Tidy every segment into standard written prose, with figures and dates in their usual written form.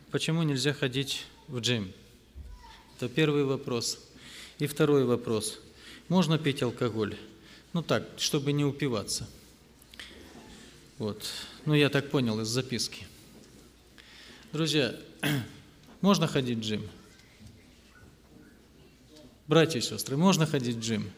почему нельзя ходить в джим? Это первый вопрос. И второй вопрос. Можно пить алкоголь? Ну так, чтобы не упиваться. Вот. Ну, я так понял из записки. Друзья, можно ходить в джим? Братья и сестры, можно ходить в джим?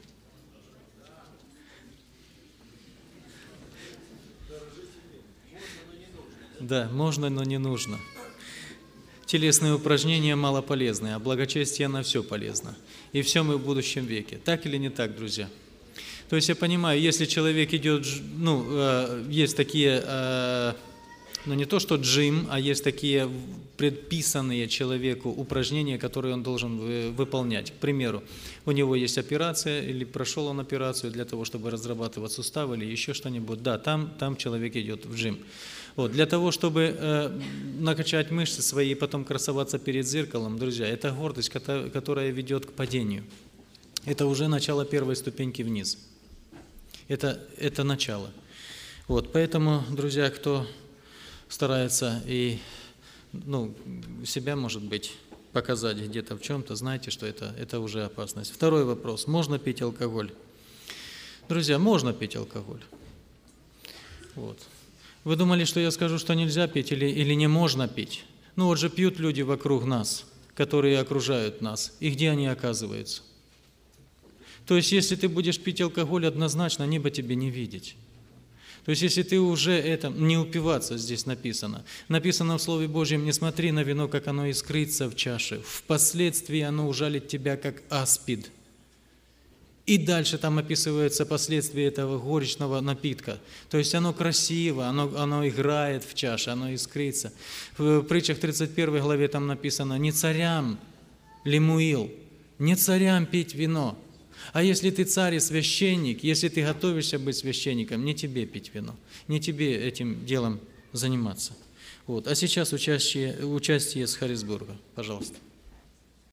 Да, можно, но не нужно. Телесные упражнения малополезны, а благочестие на все полезно. И все мы в будущем веке. Так или не так, друзья? То есть я понимаю, если человек идет, есть такие, не то что джим, а есть такие предписанные человеку упражнения, которые он должен выполнять. К примеру, у него есть операция, или прошел он операцию для того, чтобы разрабатывать суставы или еще что-нибудь. Да, там человек идет в джим. Вот, для того, чтобы накачать мышцы свои и потом красоваться перед зеркалом, друзья, это гордость, которая ведет к падению. Это уже начало первой ступеньки вниз. Это начало. Вот, поэтому, друзья, кто старается и себя, может быть, показать где-то в чем-то, знайте, что это уже опасность. Второй вопрос. Можно пить алкоголь? Друзья, можно пить алкоголь. Вот. Вы думали, что я скажу, что нельзя пить или не можно пить? Ну вот же пьют люди вокруг нас, которые окружают нас. И где они оказываются? То есть, если ты будешь пить алкоголь, однозначно небо тебе не видеть. То есть, если ты уже не упиваться, здесь написано. Написано в Слове Божьем, не смотри на вино, как оно искрится в чаше. Впоследствии оно ужалит тебя, как аспид. И дальше там описываются последствия этого горечного напитка. То есть оно красиво, оно играет в чаше, оно искрится. В притчах 31 главе там написано: «Не царям, Лемуил, не царям пить вино». А если ты царь и священник, если ты готовишься быть священником, не тебе пить вино, не тебе этим делом заниматься. Вот. А сейчас участие с Харрисбурга. Пожалуйста.